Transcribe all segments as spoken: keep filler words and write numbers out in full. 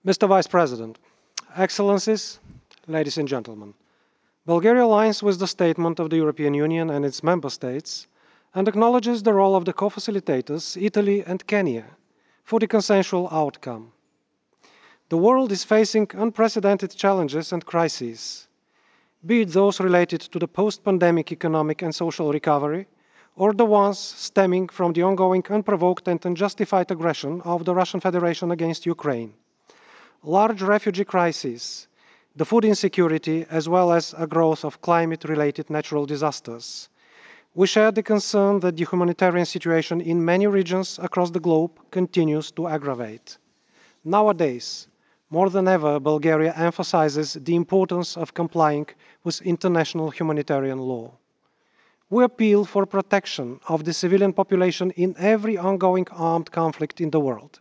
Mister Vice President, Excellencies, ladies and gentlemen, Bulgaria aligns with the statement of the European Union and its member states and acknowledges the role of the co-facilitators, Italy and Kenya, for the consensual outcome. The world is facing unprecedented challenges and crises, be it those related to the post-pandemic economic and social recovery, or the ones stemming from the ongoing unprovoked and unjustified aggression of the Russian Federation against Ukraine. Large refugee crises, the food insecurity, as well as a growth of climate-related natural disasters. We share the concern that the humanitarian situation in many regions across the globe continues to aggravate. Nowadays, more than ever, Bulgaria emphasizes the importance of complying with international humanitarian law. We appeal for protection of the civilian population in every ongoing armed conflict in the world.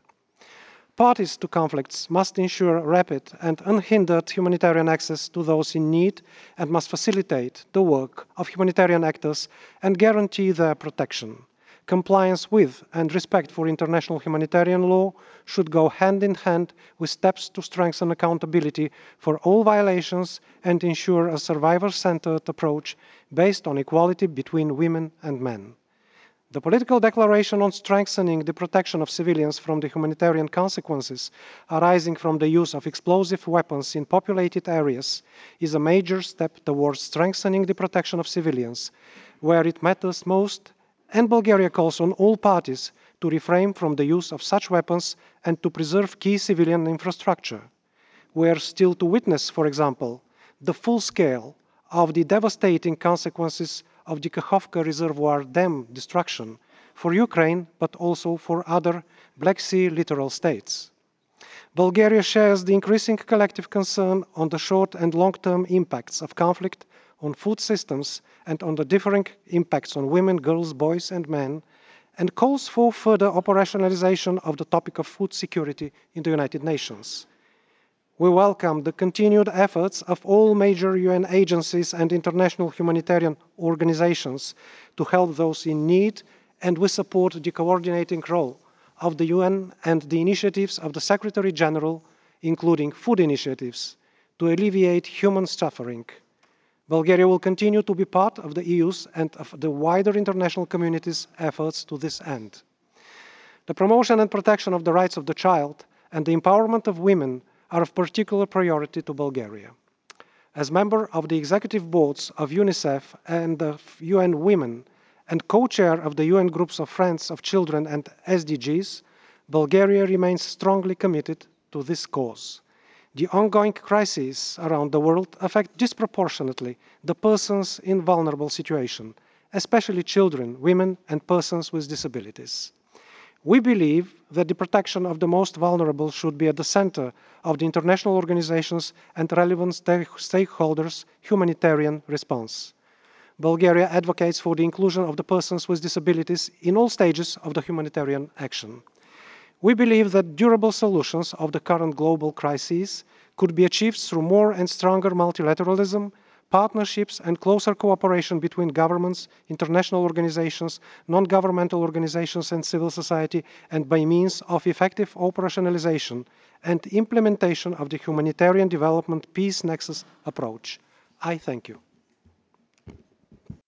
Parties to conflicts must ensure rapid and unhindered humanitarian access to those in need and must facilitate the work of humanitarian actors and guarantee their protection. Compliance with and respect for international humanitarian law should go hand in hand with steps to strengthen accountability for all violations and ensure a survivor-centered approach based on equality between women and men. The political declaration on strengthening the protection of civilians from the humanitarian consequences arising from the use of explosive weapons in populated areas is a major step towards strengthening the protection of civilians, where it matters most, and Bulgaria calls on all parties to refrain from the use of such weapons and to preserve key civilian infrastructure. We are still to witness, for example, the full scale of the devastating consequences of the Kakhovka Reservoir Dam destruction for Ukraine, but also for other Black Sea littoral states. Bulgaria shares the increasing collective concern on the short and long-term impacts of conflict on food systems and on the differing impacts on women, girls, boys and men, and calls for further operationalization of the topic of food security in the United Nations. We welcome the continued efforts of all major U N agencies and international humanitarian organizations to help those in need, and we support the coordinating role of the U N and the initiatives of the Secretary General, including food initiatives, to alleviate human suffering. Bulgaria will continue to be part of the E U's and of the wider international community's efforts to this end. The promotion and protection of the rights of the child and the empowerment of women are of particular priority to Bulgaria. As member of the executive boards of UNICEF and of U N Women and co-chair of the U N Groups of Friends of Children and S D Gs, Bulgaria remains strongly committed to this cause. The ongoing crises around the world affect disproportionately the persons in vulnerable situations, especially children, women and persons with disabilities. We believe that the protection of the most vulnerable should be at the center of the international organizations and relevant stakeholders' humanitarian response. Bulgaria advocates for the inclusion of the persons with disabilities in all stages of the humanitarian action. We believe that durable solutions of the current global crises could be achieved through more and stronger multilateralism, partnerships and closer cooperation between governments, international organizations, non-governmental organizations and civil society, and by means of effective operationalization and implementation of the humanitarian development peace nexus approach. I thank you.